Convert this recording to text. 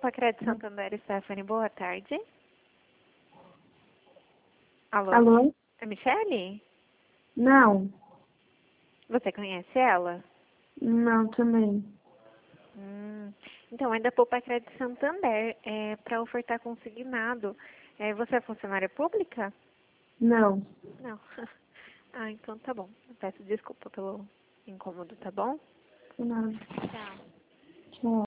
Poupa-Crédito Santander, Stephanie, boa tarde. Alô? Alô? É Michele? Não, Você conhece ela? não também. Então, é da Poupa-Crédito Santander, para ofertar consignado. Você é funcionária pública? Não, Não. Ah, então tá bom. Eu peço desculpa pelo incômodo, tá bom? não. Tchau.